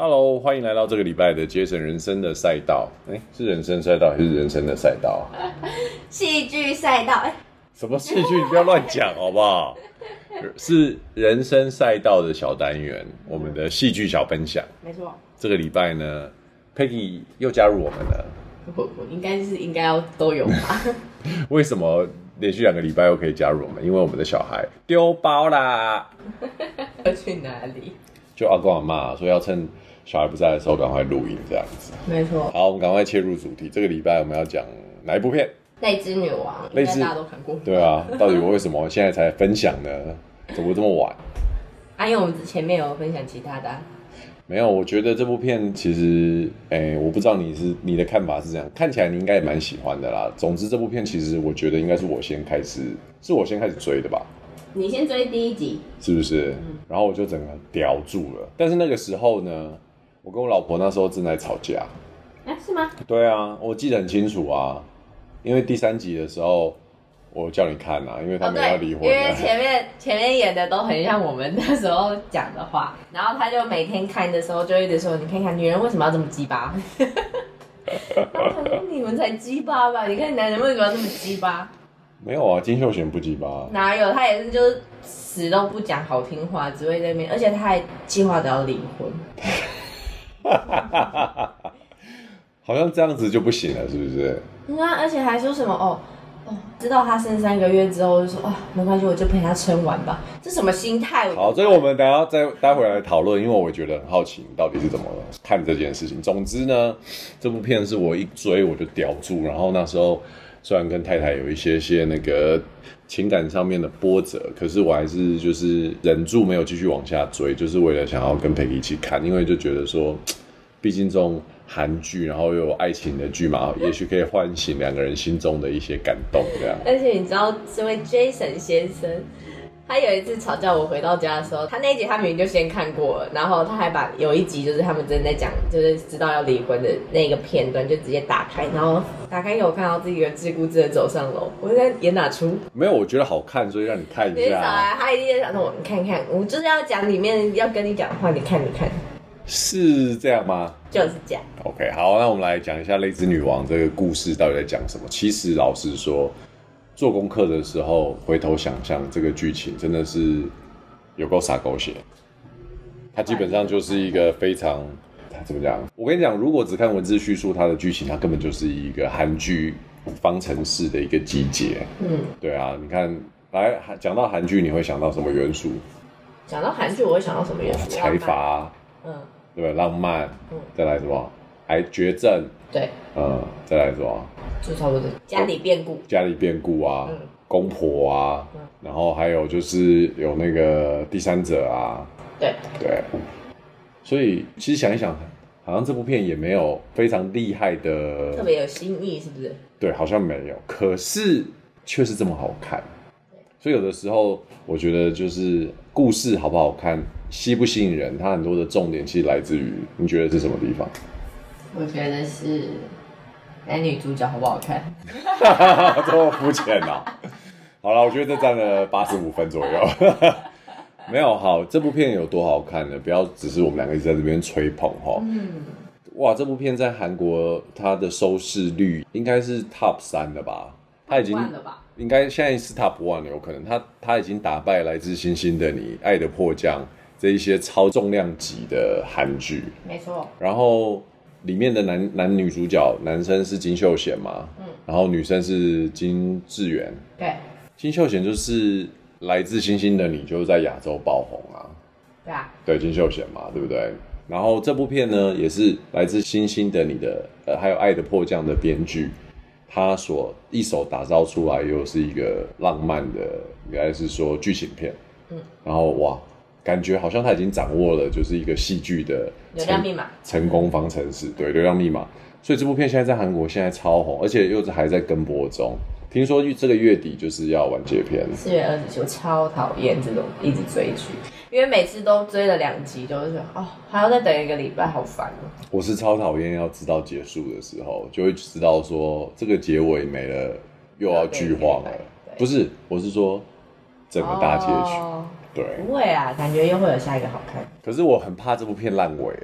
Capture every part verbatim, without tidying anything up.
Hello， 欢迎来到这个礼拜的杰森人生的赛道。哎，是人生赛道还是人生的赛道？ 戏剧赛道。 什么戏剧？你不要乱讲好不好？是人生赛道的小单元，我们的戏剧小分享。 没错。 这个礼拜呢 ，Peggy 又加入我们了。 我我应该是应该要都有吧？ 为什么连续两个礼拜又可以加入我们？因为我们的小孩丢包啦。 要去哪里？ 就阿公阿嬷说要趁小孩不在的时候赶快录音这样子。 没错。 好，我们赶快切入主题。这个礼拜我们要讲哪一部片？ 泪之女王，应该大家都看过。 对啊，到底我为什么现在才分享呢？怎么这么晚？ 啊，因为我们前面有分享其他的、啊。 没有，我觉得这部片其实，哎，我不知道你是你的看法是这样，看起来你应该也蛮喜欢的啦。总之，这部片其实我觉得应该是我先开始，是我先开始追的吧。 你先追第一集， 是不是？嗯、然后我就整个叼住了。但是那个时候呢，我跟我老婆那时候正在吵架。 哎，是吗？ 对啊，我记得很清楚啊，因为第三集的时候。我叫你看啊，因为他们要离婚、 哦、因为前面前面演的都很像我们那时候讲的话，然后他就每天看的时候就一直说：“你看看女人为什么要这么鸡巴？”然后他说：“你们才鸡巴吧？你看男人为什么要这么鸡巴？” 没有啊，金秀贤不鸡巴。 哪有？他也是就是死都不讲好听话，只会在那边，而且他还计划着要离婚。 好像这样子就不行了，是不是？ 嗯啊，而且还说什么哦。哦，知道他生三个月之后就说啊，没关系，我就陪他撑完吧。这什么心态？ 好，这个我们等一下再待会来讨论，因为我觉得很好奇你到底是怎么看这件事情。总之呢，这部片是我一追我就叼住，然后那时候虽然跟太太有一些些那个情感上面的波折，可是我还是就是忍住没有继续往下追，就是为了想要跟佩奇一起看，因为就觉得说，毕竟这种韩剧，然后又有爱情的剧嘛，也许可以唤醒两个人心中的一些感动，这样。 而且你知道，这位 Jason 先生，他有一次吵架，我回到家的时候，他那一集他明明就先看过了，然后他还把有一集就是他们正在讲，就是知道要离婚的那个片段，就直接打开，然后打开给我看到自己的自顾自的走上楼，我在演哪出？ 没有，我觉得好看，所以让你看一下。 啊，他一定在想说，你看看，我就是要讲里面要跟你讲的话，你看你看。 是这样吗？ 就是这样。 OK， 好，那我们来讲一下《泪之女王》这个故事到底在讲什么。其实老实说，做功课的时候回头想象这个剧情，真的是有够洒狗血。它基本上就是一个非常，怎么讲？我跟你讲，如果只看文字叙述它的剧情，它根本就是一个韩剧方程式的一个集结。嗯，对啊，你看，来讲到韩剧，你会想到什么元素？ 讲到韩剧，我会想到什么元素？ 财阀。嗯，对不对？浪漫，嗯，再来什么？癌绝症， 对， 嗯，再来什么？ 就差不多家里变故， 家里变故啊，嗯、公婆啊，嗯、然后还有就是有那个第三者啊， 对对，所以其实想一想，好像这部片也没有非常厉害的， 特别有新意，是不是？ 对，好像没有，可是却是这么好看。所以有的时候，我觉得就是故事好不好看，吸不吸引人，它很多的重点其实来自于你觉得是什么地方？ 我觉得是男女主角好不好看。 这么肤浅啊！好了，我觉得这占了八十五分左右。没有好，这部片有多好看呢？不要只是我们两个一直在这边吹捧哈。嗯。哇，这部片在韩国它的收视率应该是 top 三了吧？它已经了吧？ 应该现在是 top one 了，有可能他他已经打败来自星星的你、爱的迫降这一些超重量级的韩剧， 没错。 然后里面的男男女主角，男生是金秀贤嘛，嗯，然后女生是金智媛， 对， 金秀贤就是来自星星的你，就是在亚洲爆红啊， 对啊， 对金秀贤嘛，对不对？然后这部片呢，也是来自星星的你的，呃，还有爱的迫降的编剧。他所一手打造出来又是一个浪漫的，应该是说剧情片，嗯，然后哇，感觉好像他已经掌握了就是一个戏剧的流量密码成功方程式，对，流量密码。所以这部片现在在韩国现在超红，而且又是还在跟播中。听说这个月底就是要完结篇， 四月二十九，超讨厌这种一直追剧。因为每次都追了两集，就是哦，还要再等一个礼拜，好烦哦。 我是超讨厌要知道结束的时候，就会知道说这个结尾没了，又要剧化了。不是，我是说整个大结局。哦、对， 不会啊，感觉又会有下一个好看。 可是我很怕这部片烂尾哎。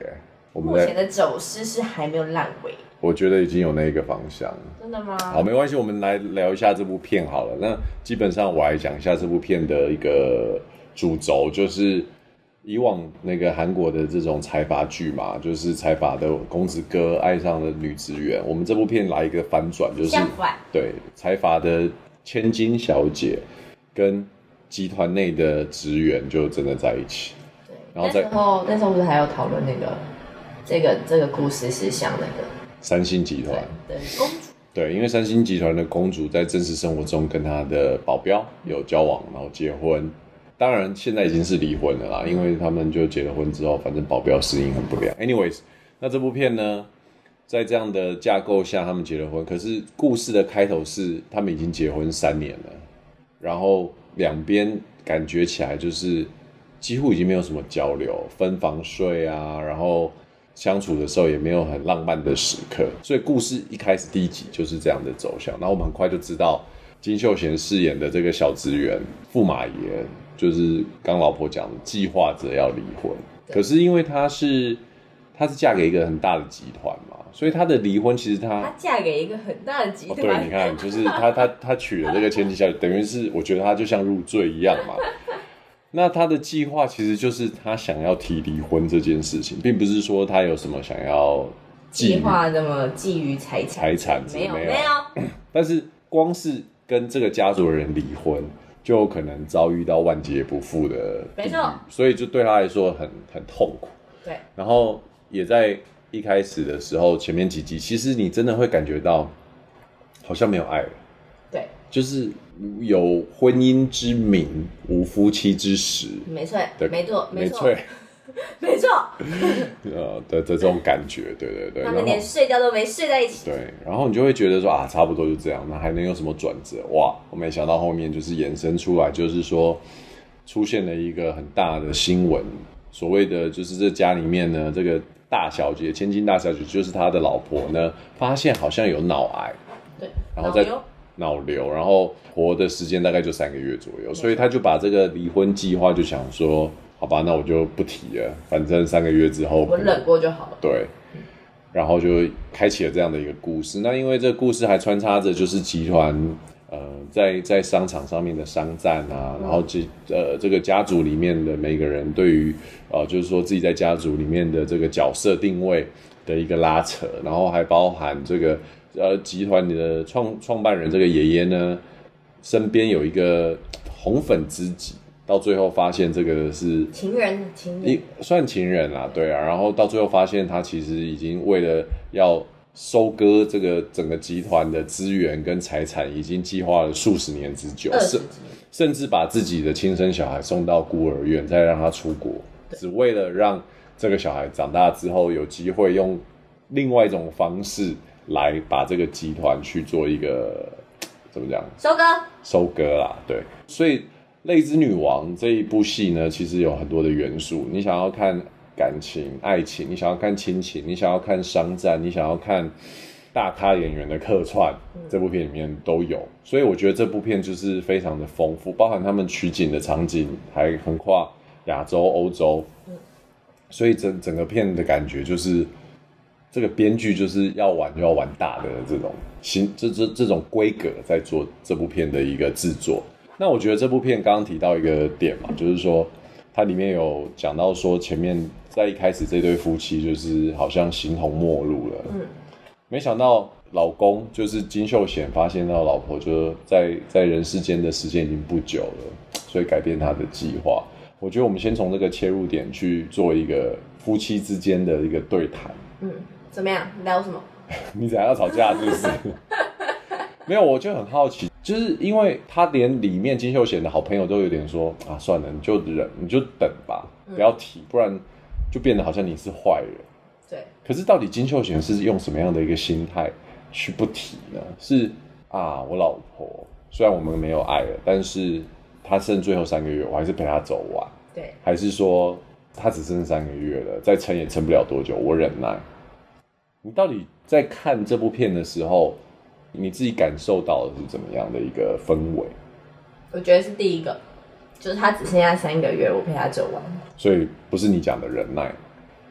我们在目前的走势是还没有烂尾。 我觉得已经有那个方向。 真的吗？ 好，没关系，我们来聊一下这部片好了。那基本上我来讲一下这部片的一个主轴，就是以往那个韩国的这种财阀剧嘛，就是财阀的公子哥爱上了女职员。我们这部片来一个反转，就是相反， 对财阀的千金小姐跟集团内的职员就真的在一起。 对， 然后在那时候那时候不是还有讨论那个这个这个故事是像那个三星集团的公主。 对，因为三星集团的公主在真实生活中跟她的保镖有交往，然后结婚。当然，现在已经是离婚了啦，因为他们就结了婚之后，反正保镖适应很不良。Anyways， 那这部片呢，在这样的架构下，他们结了婚。可是故事的开头是他们已经结婚三年了，然后两边感觉起来就是几乎已经没有什么交流，分房睡啊，然后相处的时候也没有很浪漫的时刻。所以故事一开始第一集就是这样的走向，然后我们很快就知道金秀贤饰演的这个小职员驸马爷。就是刚老婆讲的，计划着要离婚，可是因为她是她是嫁给一个很大的集团嘛，所以她的离婚其实她她嫁给一个很大的集团， 哦、对，你看，就是她她她娶了这个千金小姐，等于是我觉得她就像入赘一样嘛。那她的计划其实就是她想要提离婚这件事情，并不是说她有什么想要计划那么觊觎财产， 财产没有没没有， 但是光是跟这个家族的人离婚。就有可能遭遇到万劫不复的地狱，没错，所以就对他来说很很痛苦。 对， 然后也在一开始的时候，前面几集，其实你真的会感觉到好像没有爱了。 对， 就是有婚姻之名，无夫妻之实。 没错，没错， 没错， 没错。 呃的的这种感觉，对对对。 他们连睡觉都没睡在一起。 对，然后你就会觉得说啊，差不多就这样，那还能有什么转折？哇，我没想到后面就是衍生出来，就是说出现了一个很大的新闻，所谓的就是这家里面呢，这个大小姐，千金大小姐，就是他的老婆呢，发现好像有脑癌， 对， 然后在脑瘤，然后活的时间大概就三个月左右，所以他就把这个离婚计划就想说。好吧，那我就不提了，反正三个月之后我忍过就好了。 对，然后就开启了这样的一个故事。那因为这个故事还穿插着就是集团呃在在商场上面的商战啊，然后这呃这个家族里面的每个人对于呃就是说自己在家族里面的这个角色定位的一个拉扯，然后还包含这个呃集团里的创创办人这个爷爷呢，身边有一个红粉知己。到最后发现这个是情人，情人算情人啦，对啊。然后到最后发现他其实已经为了要收割这个整个集团的资源跟财产，已经计划了数十年之久，甚甚至把自己的亲生小孩送到孤儿院，再让他出国，只为了让这个小孩长大之后有机会用另外一种方式来把这个集团去做一个怎么讲？ 收割， 收割啦，对，所以。《泪之女王》这一部戏呢，其实有很多的元素。你想要看感情、爱情，你想要看亲情，你想要看商战，你想要看大咖演员的客串，这部片里面都有。所以我觉得这部片就是非常的丰富，包含他们取景的场景还横跨亚洲、欧洲，所以整整个片的感觉就是这个编剧就是要玩就要玩大的这种新这这这种规格在做这部片的一个制作。那我觉得这部片刚刚提到一个点嘛，就是说它里面有讲到说前面在一开始这对夫妻就是好像形同陌路了，嗯，没想到老公就是金秀贤发现到老婆就在在人世间的时间已经不久了，所以改变他的计划。我觉得我们先从这个切入点去做一个夫妻之间的一个对谈。 嗯，怎么样？聊什么？ 你怎样要吵架是不是？没有，我就很好奇，就是因为他连里面金秀贤的好朋友都有点说啊，算了，你就忍，你就等吧，不要提，不然就变得好像你是坏人。 对。 可是到底金秀贤是用什么样的一个心态去不提呢？是啊，我老婆虽然我们没有爱了，但是她剩最后三个月，我还是陪她走完。 对。 还是说她只剩三个月了，再撑也撑不了多久，我忍耐。你到底在看这部片的时候？你自己感受到的是怎么样的一个氛围？ 我觉得是第一个，就是他只剩下三个月，我陪他走完。 所以不是你讲的忍耐，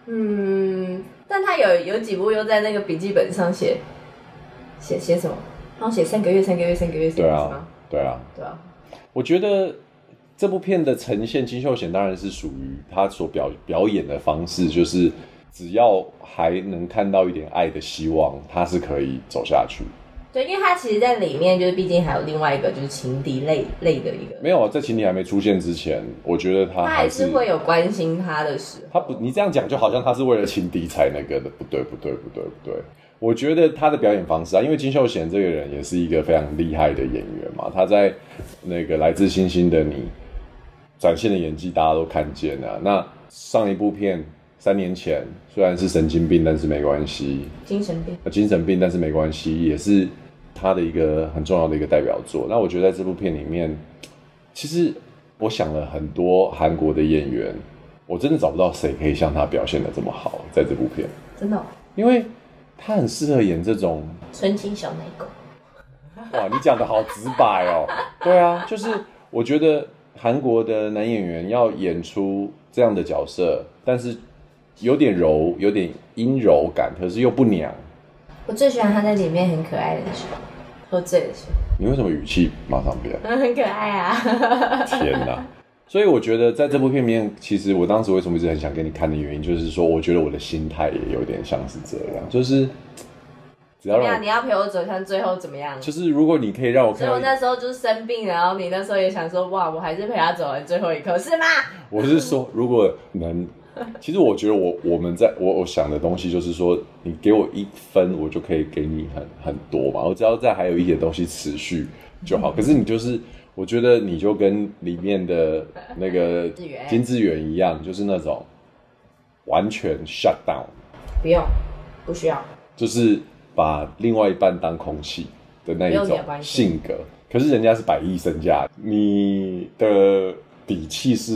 嗯，但他有有几部又在那个笔记本上写写写什么？然后写三个月、三个月、三个月， 对啊，对啊， 对啊。 我觉得这部片的呈现，金秀贤当然是属于他所表表演的方式，就是只要还能看到一点爱的希望，他是可以走下去。 对，因为他其实在里面就是毕竟还有另外一个就是情敌类类的一个， 没有啊，在情敌还没出现之前，我觉得他他还是会有关心他的时候。 他不，你这样讲就好像他是为了情敌才那个的，不对，不对，不对，不对。我觉得他的表演方式啊，因为金秀贤这个人也是一个非常厉害的演员嘛，他在那个《来自星星的你》展现的演技大家都看见了。那上一部片三年前虽然是神经病，但是没关系， 精神病， 精神病，但是没关系，也是他的一个很重要的一个代表作。那我觉得在这部片里面，其实我想了很多韩国的演员，我真的找不到谁可以像他表现的这么好，在这部片， 真的、哦， 因为他很适合演这种纯情小奶狗。 哇，你讲的好直白哦。对啊，就是我觉得韩国的男演员要演出这样的角色，但是有点柔，有点阴柔感，可是又不娘。 我最喜欢他在里面很可爱的时候，喝醉的时候。 你为什么语气马上变？ 很可爱啊！ 天哪！所以我觉得在这部片里面，其实我当时为什么一直很想给你看的原因，就是说，我觉得我的心态也有点像是这样，就是只要让我你要陪我走向最后怎么样？ 就是如果你可以让我看到， 所以我那时候就是生病了，然后你那时候也想说，哇，我还是陪他走完最后一刻，是吗？ 我是说，如果能，其实我觉得我我们在我我想的东西就是说，你给我一分，我就可以给你很很多嘛，我只要再还有一点东西持续就好。可是你就是。我觉得你就跟里面的那个金智媛一样，就是那种完全 shut down， 不用，不需要， 就是把另外一半当空气的那一种性格。可是人家是百亿身价，你的底气是，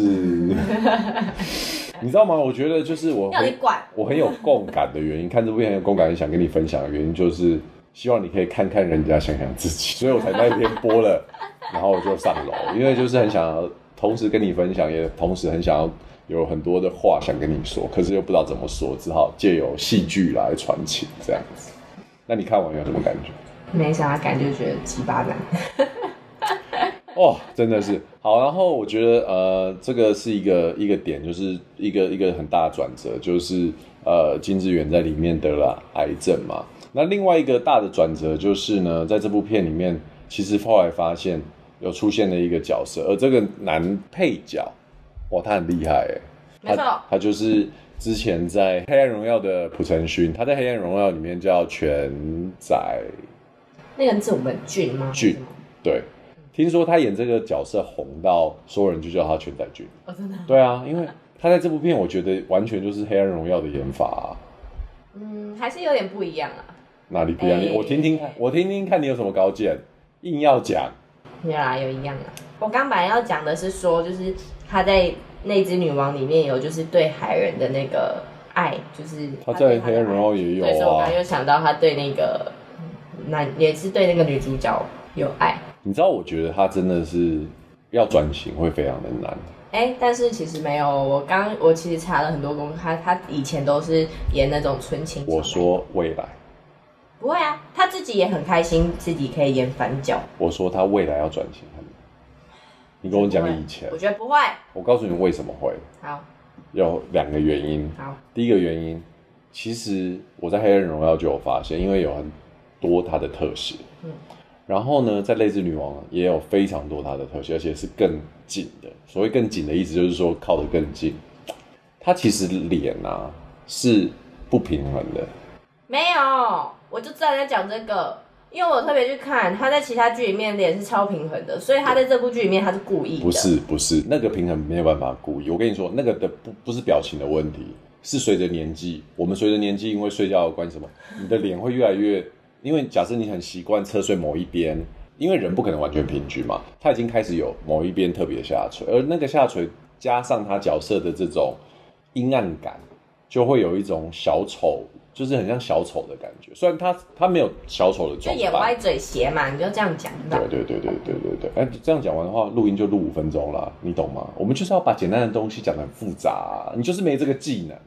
你知道吗？我觉得就是我要你管， 我很有共感的原因，看这部片很有共感，想跟你分享的原因就是。希望你可以看看人家，想想自己，所以我才那天播了，然后我就上楼，因为就是很想要同时跟你分享，也同时很想要有很多的话想跟你说，可是又不知道怎么说，只好借由戏剧来传情这样子。那你看完有什么感觉？ 没啥感觉，觉得鸡巴男。 哦，真的是好。然后我觉得呃，这个是一个一个点，就是一个一个很大的转折，就是呃，金智媛在里面得了癌症嘛。那另外一个大的转折就是呢，在这部片里面，其实后来发现有出现了一个角色，而这个男配角，哇，他很厉害哎， 没错， 他就是之前在《黑暗荣耀》的朴成勋，他在《黑暗荣耀》里面叫全宰， 那个人是我们俊吗？ 俊，对，听说他演这个角色红到所有人就叫他全宰俊， 哦，真的， 对啊，因为他在这部片，我觉得完全就是《黑暗荣耀》的演法啊， 嗯，还是有点不一样啊。 哪里不一样？欸、我听听看，我听听看你有什么高见，硬要讲。 有啦，有一样啦。我刚本来要讲的是说，就是他在《那只女王》里面有就是对海人的那个爱，就是他在《黑暗荣耀》也有啊。 对，所以我刚刚又想到他对那个男，也是对那个女主角有爱。 你知道，我觉得他真的是要转型会非常的难。 哎、欸，但是其实没有，我刚我其实查了很多功课，他他以前都是演那种纯情。 我说未来。 不会啊，他自己也很开心，自己可以演反角。 我说他未来要转型很难。你跟我讲以前， 我觉得不会。 我告诉你为什么会。 好。 有两个原因。 好。 第一个原因，其实我在《黑暗荣耀》就有发现，因为有很多它的特写。嗯。然后呢，在《泪之女王》也有非常多它的特写，而且是更近的。所谓更紧的意思，就是说靠得更近。它其实脸啊是不平衡的。 没有。我就知道你在讲这个，因为我特别去看他在其他剧里面脸是超平衡的，所以他在这部剧里面他是故意的。 不是不是，那个平衡没有办法故意。我跟你说，那个的不不是表情的问题，是随着年纪，我们随着年纪，因为睡觉的关系什么，你的脸会越来越，因为假设你很习惯侧睡某一边，因为人不可能完全平均嘛，他已经开始有某一边特别下垂，而那个下垂加上他角色的这种阴暗感，就会有一种小丑。就是很像小丑的感觉，虽然他他没有小丑的装扮， 就演歪嘴斜嘛，你就这样讲。 对对对对对对对，哎，这样讲完的话，录音就录五分钟啦，你懂吗？我们就是要把简单的东西讲得很复杂、啊，你就是没这个技能，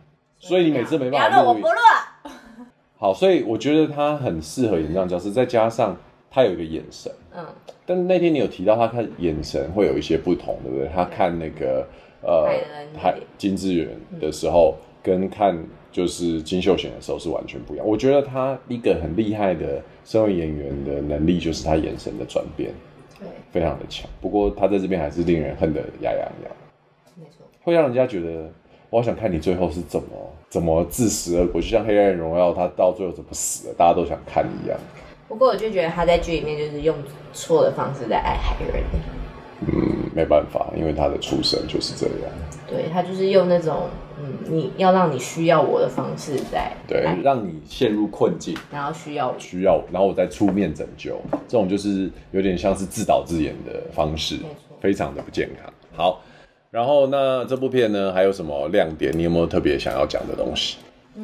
所以你每次没办法录，我不录。 好，所以我觉得他很适合演这样角色，再加上他有一个眼神，嗯，但是那天你有提到他看眼神会有一些不同，对不对？他看那个呃海金智媛的时候，嗯、跟看就是金秀贤的时候是完全不一样。我觉得他一个很厉害的身为演员的能力，就是他眼神的转变，对，非常的强。不过他在这边还是令人恨得牙痒痒，没错，会让人家觉得。我好想看你最后是怎么怎么自食恶果，就像《黑暗荣耀》他到最后怎么死的，大家都想看一样。 不过我就觉得他在剧里面就是用错的方式在爱海人。 嗯，没办法，因为他的出身就是这样。 对，他就是用那种嗯，你要让你需要我的方式在对，让你陷入困境， 然后需要我需要我，然后我再出面拯救。这种就是有点像是自导自演的方式，非常的不健康。好。然后那这部片呢还有什么亮点？你有没有特别想要讲的东西？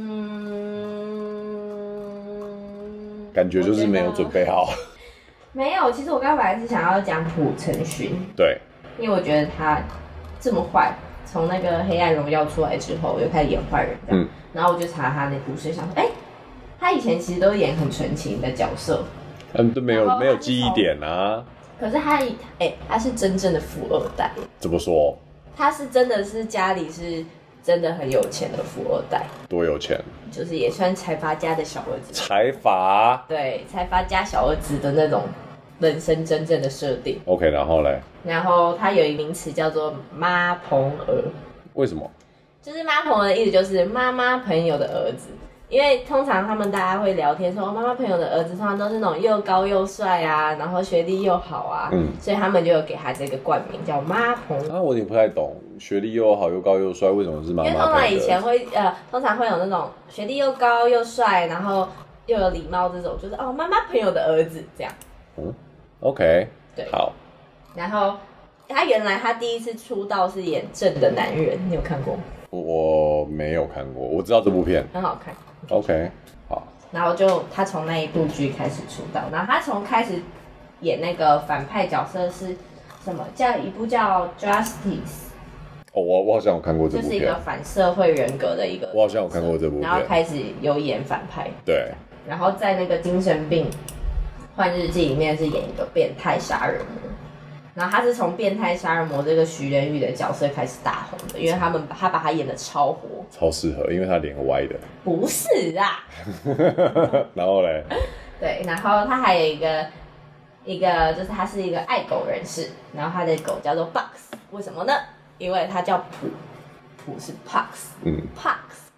嗯，感觉就是没有准备好。 没有，其实我刚本来是想要讲朴成勋， 对， 因为我觉得他这么坏，从那个黑暗荣耀出来之后，又开始演坏人，嗯，然后我就查他那故事，想说，哎，他以前其实都演很纯情的角色， 嗯，都没有没有记忆点啊。 可是他，哎，他是真正的富二代。 怎么说？ 他是真的是家里是真的很有钱的富二代， 多有钱？ 就是也算财阀家的小儿子。 财阀？ 对，财阀家小儿子的那种人生真正的设定。 OK， 然后嘞？ 然后他有一个名词叫做妈朋儿。 为什么？ 就是妈朋儿的意思就是妈妈朋友的儿子。因为通常他们大家会聊天说，妈妈朋友的儿子通常都是那种又高又帅啊，然后学历又好啊，嗯，所以他们就有给他这个冠名叫妈朋。 啊，我有点不太懂，学历又好又高又帅，为什么是妈妈朋友的？ 因为通常以前会呃，通常会有那种学历又高又帅，然后又有礼貌这种，就是哦妈妈朋友的儿子这样。 嗯 ，OK， 对，好。 然后他原来他第一次出道是演正的男人，你有看过吗？ 我没有看过，我知道这部片很好看。 OK， 好。 然后就他从那一部剧开始出道，然后他从开始演那个反派角色是什么？叫一部叫《Justice》。 哦，我我好像有看过这部片， 就是一个反社会人格的一个。 我好像有看过这部片。 然后开始有演反派。 对。 然后在那个精神病换日记里面是演一个变态杀人魔。然后他是从变态杀人魔这个徐仁玉的角色开始大红的，因为他们他把他演的超活， 超适合，因为他脸歪的。 不是啊。 然后嘞？ 对，然后他还有一个一个就是他是一个爱狗人士，然后他的狗叫做 Box， 为什么呢？因为他叫普，普是 Pox， 嗯 ，Pox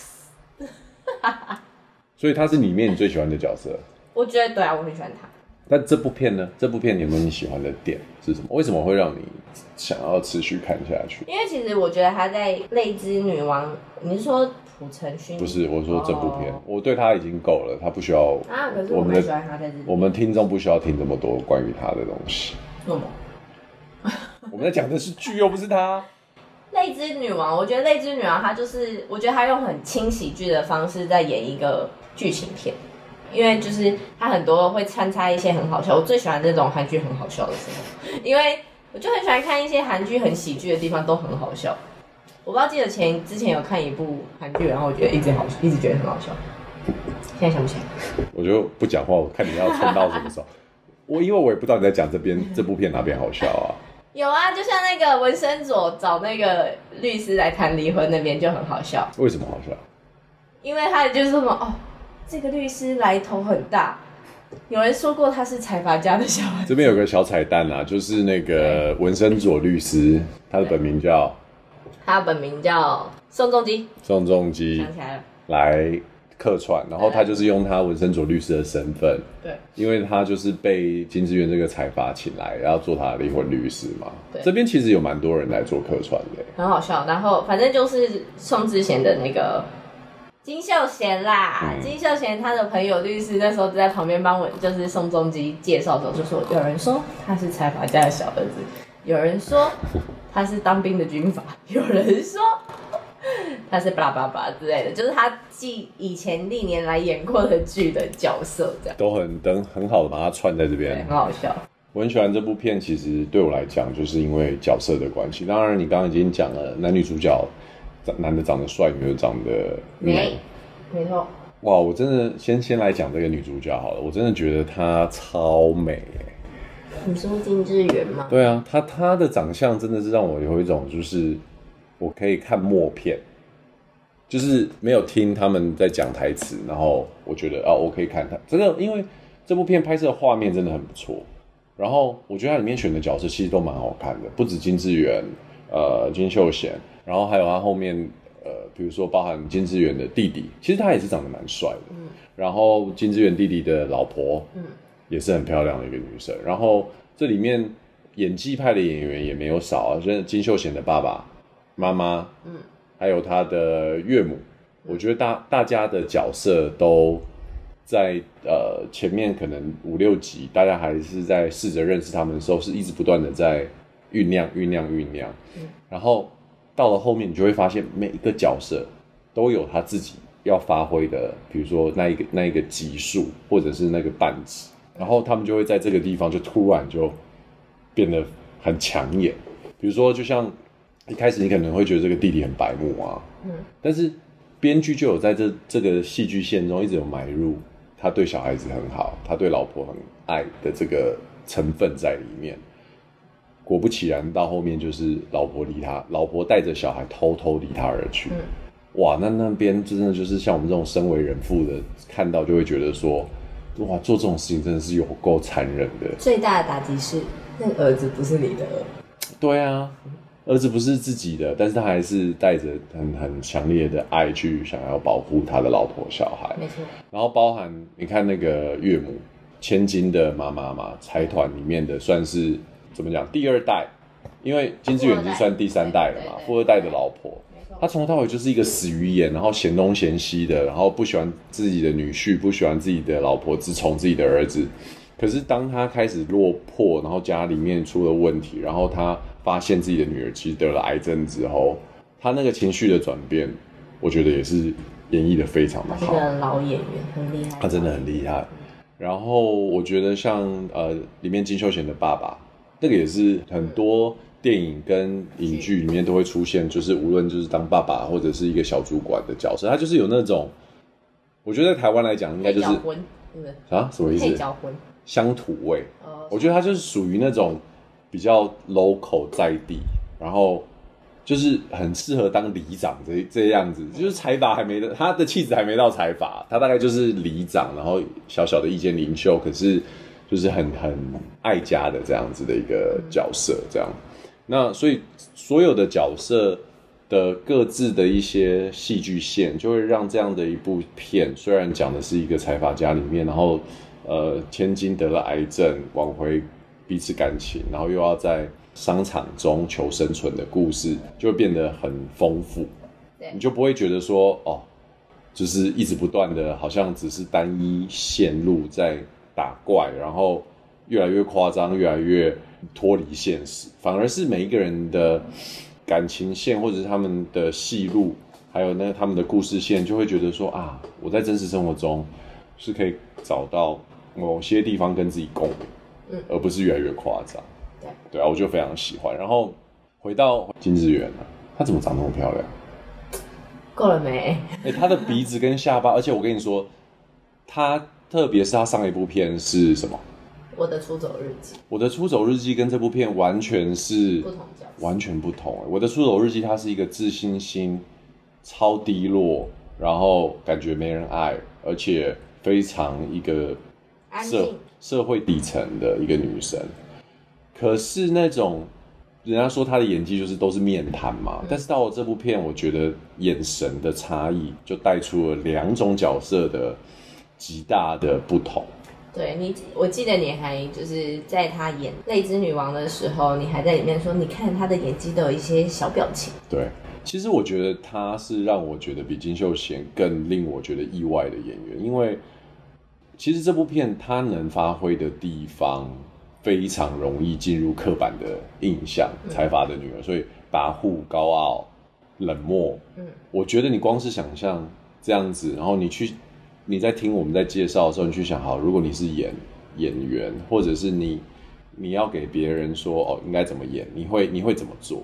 Box。 所以他是里面你最喜欢的角色？ 我觉得对啊，我很喜欢他。 但这部片呢？这部片有没有你喜欢的点是什么？为什么会让你想要持续看下去？ 因为其实我觉得他在《泪之女王》，你是说朴成勋？ 不是，我说这部片，哦、我对他已经够了，他不需要啊。可是我蛮喜欢他在这里。 我们听众不需要听这么多关于他的东西。 为什么？ 我们在讲的是剧，又不是他。 泪之女王，我觉得泪之女王，她就是，我觉得她用很轻喜剧的方式在演一个剧情片。因为就是它很多会穿插一些很好笑，我最喜欢这种韩剧很好笑的时候，因为我就很喜欢看一些韩剧很喜剧的地方都很好笑。我不知道记得前之前有看一部韩剧，然后我觉得一直好，一直觉得很好笑。现在想不起来。 我就不讲话，我看你要撑到什么时候。我因为我也不知道你在讲这边这部片哪边好笑啊。 有啊，就像那个文森佐找那个律师来谈离婚那边就很好笑。 为什么好笑？ 因为他就是什么哦。这个律师来头很大，有人说过他是财阀家的小孩。 这边有个小彩蛋啊，就是那个文森佐律师，他的本名叫， 他的本名叫宋仲基。 宋仲基， 想起来了， 来客串，然后他就是用他文森佐律师的身份， 对， 因为他就是被金智媛这个财阀请来，要做他的离婚律师嘛。对，这边其实有蛮多人来做客串的，很好笑。然后反正就是宋智贤的那个。金秀贤啦，嗯、金秀贤他的朋友律师那时候就在旁边帮我，就是宋仲基介绍的时候就说，有人说他是财阀家的小儿子，有人说他是当兵的军阀，有人说他是巴拉巴拉之类的，就是他记以前历年来演过的剧的角色，这样都很等很好的把它串在这边， 很好笑。 我很喜欢这部片，其实对我来讲，就是因为角色的关系。当然，你刚刚已经讲了男女主角男的长得帅，女的长得美，没错。 哇，我真的先先来讲这个女主角好了，我真的觉得她超美耶。 你说金智媛吗？ 对啊，她她的长相真的是让我有一种就是我可以看默片，就是没有听他们在讲台词，然后我觉得啊，我可以看她真的，因为这部片拍摄的画面真的很不错，然后我觉得它里面选的角色其实都蛮好看的，不止金智媛，呃，金秀贤，然后还有她后面。呃，比如说包含金智媛的弟弟，其实他也是长得蛮帅的。嗯，然后金智媛弟弟的老婆，嗯，也是很漂亮的一个女生。然后这里面演技派的演员也没有少啊，就是金秀贤的爸爸妈妈，嗯，还有他的岳母，我觉得大大家的角色都在呃前面可能五六集，大家还是在试着认识他们的时候，是一直不断的在酝酿、酝酿、酝酿，嗯，然后。到了后面，你就会发现每一个角色都有他自己要发挥的，比如说那一个那一个级数，或者是那个半级，然后他们就会在这个地方就突然就变得很抢眼。比如说，就像一开始你可能会觉得这个弟弟很白目啊，嗯，但是编剧就有在这这个戏剧线中一直有埋入他对小孩子很好，他对老婆很爱的这个成分在里面。果不其然，到后面就是老婆离他，老婆带着小孩偷偷离他而去。嗯、哇，那那边真的就是像我们这种身为人父的，看到就会觉得说，哇，做这种事情真的是有够残忍的。 最大的打击是，那个儿子不是你的儿。 对啊，儿子不是自己的，但是他还是带着很很强烈的爱去想要保护他的老婆小孩。 没错。 然后包含你看那个岳母，千金的妈妈嘛，财团里面的算是。怎么讲？第二代，因为金智媛已经算第三代了嘛，富二代的老婆，她从头到尾就是一个死鱼眼，然后嫌东嫌西的，然后不喜欢自己的女婿，不喜欢自己的老婆，只宠自己的儿子。可是当她开始落魄，然后家里面出了问题，然后她发现自己的女儿其实得了癌症之后，她那个情绪的转变，我觉得也是演绎的非常的好。 这个老演员很厉害， 她真的很厉害。然后我觉得像呃里面金秀贤的爸爸。那个也是很多电影跟影剧里面都会出现，就是无论就是当爸爸或者是一个小主管的角色，他就是有那种，我觉得在台湾来讲应该就是配角婚，对不对？ 啊，什么意思？ 配角婚， 乡土味。哦，我觉得他就是属于那种比较 local 在地，然后就是很适合当里长这这样子，就是财阀还没的，他的气质还没到财阀，他大概就是里长，然后小小的意见领袖，可是。就是很很爱家的这样子的一个角色，这样，那所以所有的角色的各自的一些戏剧线，就会让这样的一部片，虽然讲的是一个财阀家里面，然后呃千金得了癌症，挽回彼此感情，然后又要在商场中求生存的故事，就会变得很丰富，你就不会觉得说哦，就是一直不断的，好像只是单一线路在。打怪，然后越来越夸张，越来越脱离现实，反而是每一个人的感情线，或者是他们的戏路，还有那他们的故事线，就会觉得说啊，我在真实生活中是可以找到某些地方跟自己共鸣，嗯，而不是越来越夸张。对，对啊，我就非常喜欢。然后回到金智媛啊，她怎么长那么漂亮？ 够了没？ 哎，她的鼻子跟下巴，而且我跟你说，她。特别是他上一部片是什么？ 我的出走日记。 我的出走日记跟这部片完全是不同角色， 完全不同。我的出走日记，它是一个自信心超低落，然后感觉没人爱，而且非常一个社社会底层的一个女生。可是那种人家说她的演技就是都是面瘫嘛，嗯、但是到了这部片，我觉得眼神的差异就带出了两种角色的。极大的不同。 对你，我记得你还就是在他演《泪之女王》的时候，你还在里面说，你看他的演技都有一些小表情。 对，其实我觉得他是让我觉得比金秀贤更令我觉得意外的演员，因为其实这部片他能发挥的地方非常容易进入刻板的印象，财阀的女儿，所以跋扈、高傲、冷漠。嗯，我觉得你光是想象这样子，然后你去。你在听我们在介绍的时候，你去想好，如果你是演演员，或者是你你要给别人说哦应该怎么演，你会你会怎么做？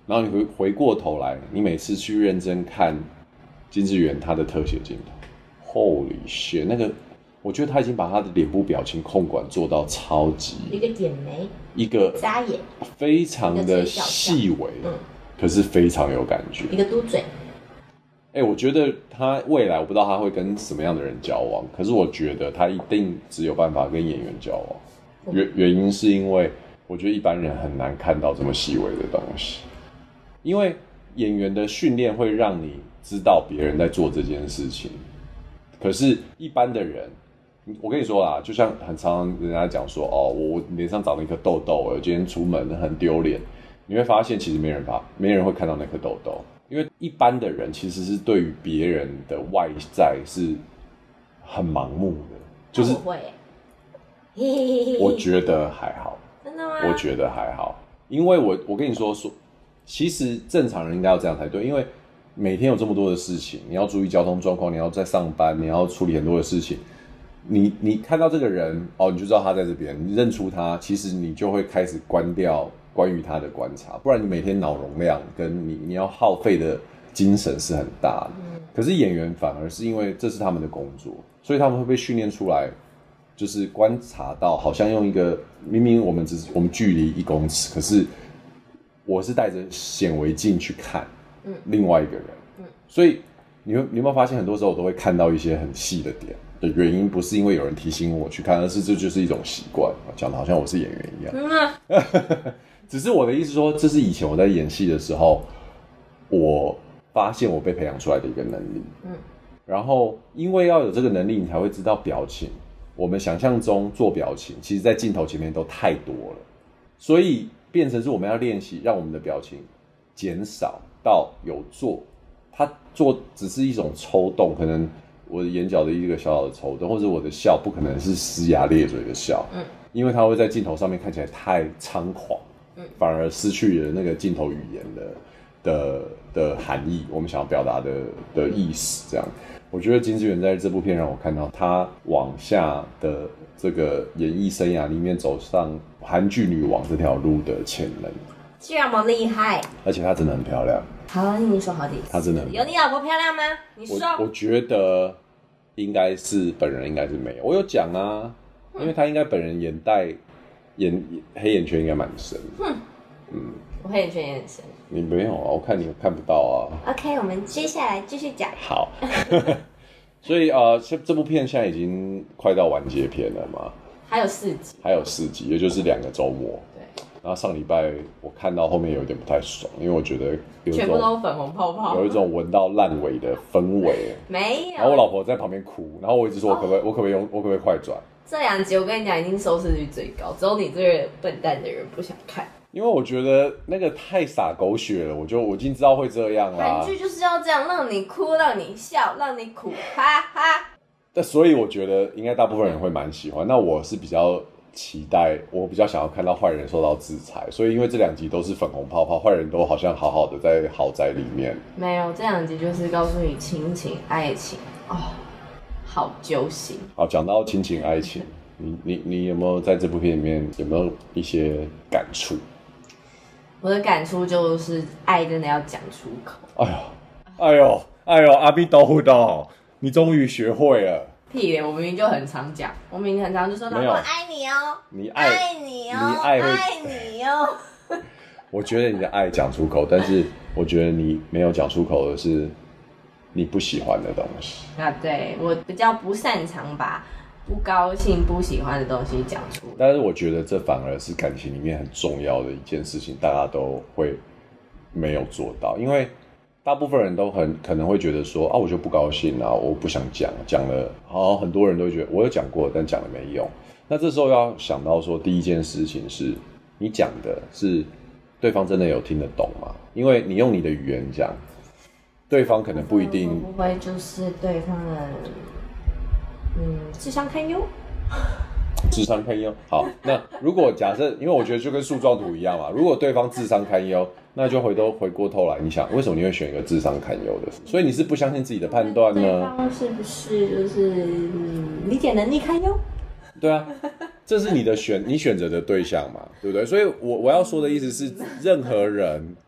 然后你回回过头来，你每次去认真看金智媛她的特写镜头 ，Holy shit， 那个我觉得他已经把他的脸部表情控管做到超级， 一个点眉， 一个眨眼， 非常的细微，嗯，可是非常有感觉， 一个嘟嘴。 哎、欸，我觉得他未来我不知道他会跟什么样的人交往，可是我觉得他一定只有办法跟演员交往。原原因是因为我觉得一般人很难看到这么细微的东西，因为演员的训练会让你知道别人在做这件事情，可是一般的人，我跟你说啦，就像很常人家讲说，哦，我脸上长了一颗痘痘，我今天出门很丢脸，你会发现其实没人把没人会看到那颗痘痘。因为一般的人其实是对于别人的外在是很盲目的，就是我会耶， 我觉得还好， 真的吗？ 我觉得还好，因为我我跟你说说，其实正常人应该要这样才对，因为每天有这么多的事情，你要注意交通状况，你要在上班，你要处理很多的事情，你你看到这个人哦，你就知道他在这边，你认出他，其实你就会开始关掉关于他的观察，不然你每天脑容量跟你你要耗费的精神是很大的。嗯、可是演员反而是因为这是他们的工作，所以他们会被训练出来，就是观察到，好像用一个明明我们只是我们距离一公尺，可是我是带着显微镜去看另外一个人，嗯、所以你会你有没有发现，很多时候我都会看到一些很细的点的原因，不是因为有人提醒我去看，而是这就是一种习惯，讲的好像我是演员一样。嗯只是我的意思说，这是以前我在演戏的时候，我发现我被培养出来的一个能力。嗯，然后因为要有这个能力，你才会知道表情。我们想象中做表情，其实在镜头前面都太多了，所以变成是我们要练习，让我们的表情减少到有做。它做只是一种抽动，可能我的眼角的一个小小的抽动，或者我的笑不可能是呲牙咧嘴的笑，嗯，因为它会在镜头上面看起来太猖狂。反而失去了那个镜头语言的的的含义，我们想要表达的的意思。这样，我觉得金智媛在这部片让我看到她往下的这个演艺生涯里面走上韩剧女王这条路的潜能， 这么厉害， 而且她真的很漂亮。 好，你说好的， 她真的很有你老婆漂亮吗？你说， 我, 我觉得应该是本人应该是没有，我有讲啊，因为她应该本人眼袋。眼黑眼圈应该蛮深，嗯嗯，我黑眼圈也很深。 你没有啊？我看你看不到啊。 OK， 我们接下来继续讲。 好，所以呃，这这部片现在已经快到完结篇了嘛？ 还有四集， 还有四集，也就是两个周末。 对。 然后上礼拜我看到后面有点不太爽，因为我觉得有一种全部都粉红泡泡， 有一种闻到烂尾的氛围。 没有。 然后我老婆在旁边哭，然后我一直说我可不可以，哦、我可不可以用，我可不可以快转？ 这两集我跟你讲，已经收视率最高，只有你这个笨蛋的人不想看。 因为我觉得那个太洒狗血了，我就我已经知道会这样啦。 韩剧就是要这样，让你哭，让你笑，让你苦，哈哈。 但所以我觉得应该大部分人会蛮喜欢。那我是比较期待，我比较想要看到坏人受到制裁，所以因为这两集都是粉红泡泡，坏人都好像好好的在豪宅里面。 没有，这两集就是告诉你亲情、爱情哦。好揪心。 好，讲到亲情爱情，你你你有没有在这部片里面有没有一些感触？ 我的感触就是，爱真的要讲出口。 哎呦，哎呦，哎呦，阿弥陀佛，你终于学会了。 屁咧，我明明就很常讲，我明明很常就说老公爱你哦， 你爱爱你哦， 你爱爱你哦。 我觉得你的爱讲出口，但是我觉得你没有讲出口的是。你不喜欢的东西啊，对，我比较不擅长把不高兴、不喜欢的东西讲出来。 但是我觉得这反而是感情里面很重要的一件事情，大家都会没有做到，因为大部分人都很可能会觉得说啊，我就不高兴啊，我不想讲，讲了，好，很多人都会觉得我有讲过，但讲了没用。那这时候要想到说，第一件事情是你讲的是对方真的有听得懂吗？因为你用你的语言讲。对方可能不一定， 会不会就是对方的，嗯，智商堪忧？ 智商堪忧。好，那如果假设，因为我觉得就跟树状图一样嘛，如果对方智商堪忧，那就回头回过头来，你想为什么你会选一个智商堪忧的？所以你是不相信自己的判断呢？对方是不是就是嗯理解能力堪忧？ 对啊，这是你的选，你选择的对象嘛，对不对？所以我我要说的意思是，任何人。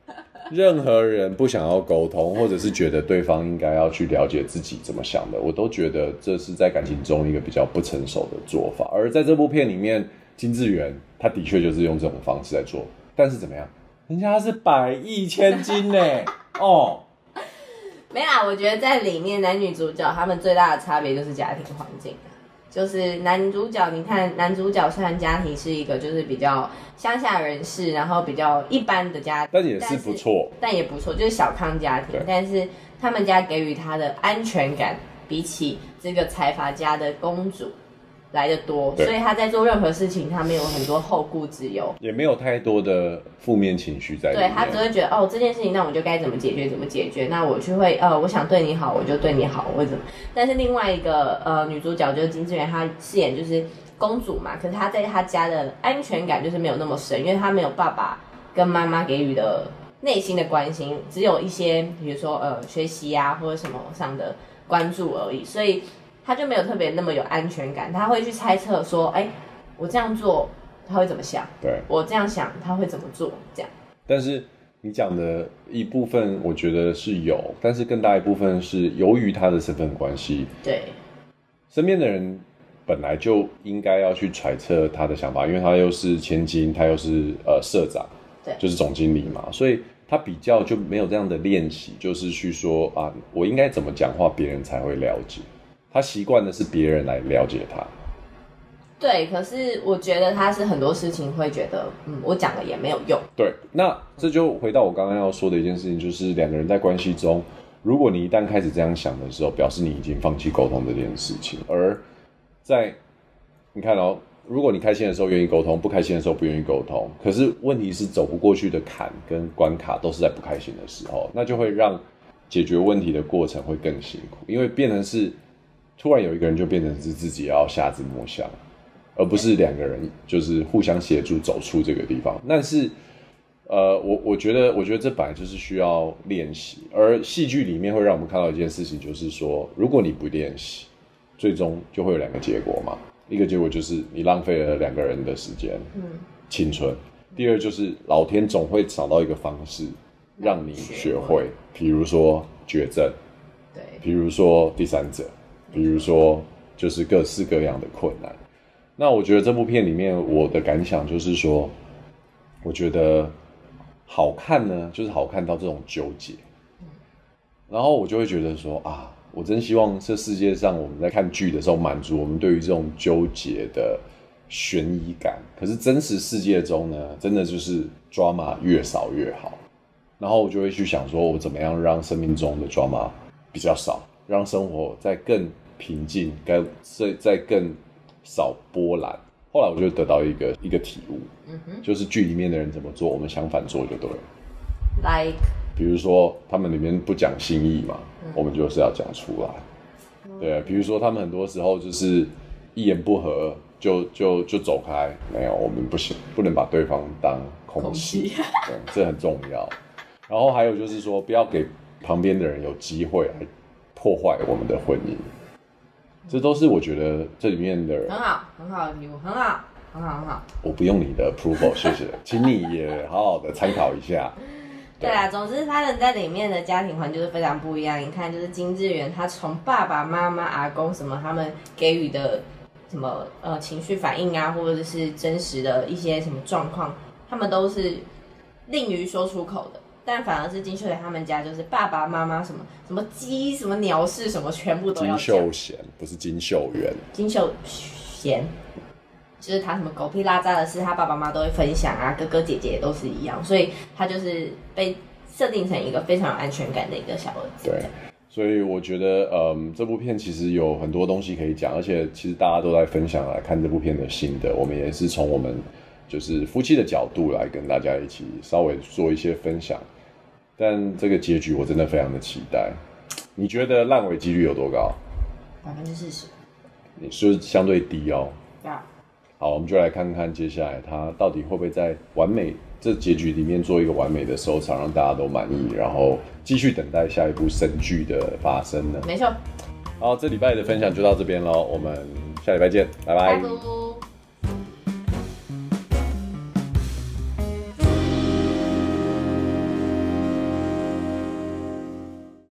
任何人不想要沟通，或者是觉得对方应该要去了解自己怎么想的，我都觉得这是在感情中一个比较不成熟的做法。而在这部片里面，金智媛他的确就是用这种方式在做，但是怎么样？人家是百亿千金呢，哦。 没啦，我觉得在里面男女主角他们最大的差别就是家庭环境，就是男主角，你看男主角虽然家庭是一个就是比较乡下人士，然后比较一般的家庭， 但也是不错， 但也不错，就是小康家庭，但是他们家给予他的安全感，比起这个财阀家的公主来得多，所以他在做任何事情，他没有很多后顾之忧， 也没有太多的负面情绪在里面。 对，他只会觉得哦，这件事情那我就该怎么解决怎么解决，那我就会呃，我想对你好，我就对你好，我会怎么？但是另外一个呃女主角就是金智媛，她饰演就是公主嘛，可是她在她家的安全感就是没有那么深，因为她没有爸爸跟妈妈给予的内心的关心，只有一些比如说呃学习啊或者什么上的关注而已，所以他就没有特别那么有安全感，他会去猜测说，哎，我这样做他会怎么想？ 对， 我这样想他会怎么做？这样。 但是你讲的一部分，我觉得是有，但是更大一部分是由于他的身份关系， 对， 身边的人本来就应该要去揣测他的想法，因为他又是千金，他又是呃社长， 对， 就是总经理嘛，所以他比较就没有这样的练习，就是去说啊，我应该怎么讲话，别人才会了解。他习惯的是别人来了解他。 对，可是我觉得他是很多事情会觉得，嗯，我讲了也没有用。 对，那这就回到我刚刚要说的一件事情，就是两个人在关系中，如果你一旦开始这样想的时候，表示你已经放弃沟通这件事情。而在你看哦，如果你开心的时候愿意沟通，不开心的时候不愿意沟通，可是问题是走不过去的坎跟关卡都是在不开心的时候，那就会让解决问题的过程会更辛苦，因为变成是突然有一个人就变成是自己要瞎子摸象，而不是两个人就是互相协助走出这个地方。但是，呃，我我觉得，我觉得这本来就是需要练习。而戏剧里面会让我们看到一件事情，就是说，如果你不练习，最终就会有两个结果嘛。一个结果就是你浪费了两个人的时间、嗯、青春；第二就是老天总会找到一个方式让你学会，比如说绝症， 对， 比如说第三者。比如说，就是各式各样的困难。那我觉得这部片里面，我的感想就是说，我觉得好看呢，就是好看到这种纠结。然后我就会觉得说啊，我真希望这世界上我们在看剧的时候，满足我们对于这种纠结的悬疑感。可是真实世界中呢，真的就是 drama 越少越好。然后我就会去想说，我怎么样让生命中的 drama 比较少，让生活再更平静，再再更少波澜。后来我就得到一个一个体悟，嗯哼，就是剧里面的人怎么做，我们相反做就对了。 Like， 比如说他们里面不讲心意嘛，嗯、我们就是要讲出来。嗯、对，比如说他们很多时候就是一言不合就就就走开，没有，我们不行，不能把对方当空气，对，这很重要。然后还有就是说，不要给旁边的人有机会来破坏我们的婚姻。这都是我觉得这里面的人很好，很好的题目，很好，很好，很好。 我不用你的 approval， 谢谢，请你也好好的参考一下。 对啦，总之他们在里面的家庭环就是非常不一样。你看，就是金智媛，他从爸爸妈妈、阿公什么他们给予的什么呃情绪反应啊，或者是真实的一些什么状况，他们都是吝于说出口的。但反而是金秀贤他们家，就是爸爸妈妈什么什么鸡什么鸟事什么，全部都要讲。 金秀贤不是金秀媛， 金秀贤就是他什么狗屁拉渣的事，他爸爸妈妈都会分享啊，哥哥姐姐也都是一样，所以他就是被设定成一个非常有安全感的一个小儿子。 对，所以我觉得，嗯，这部片其实有很多东西可以讲，而且其实大家都在分享来看这部片的心得，我们也是从我们就是夫妻的角度来跟大家一起稍微做一些分享。但这个结局我真的非常的期待。你觉得烂尾几率有多高？ 百分之四十。 你是相对低哦。 对啊。 好，我们就来看看接下来他到底会不会在完美这结局里面做一个完美的收场，让大家都满意，然后继续等待下一部神剧的发生呢？ 没错。 好，这礼拜的分享就到这边咯，我们下礼拜见，拜拜。 拜拜。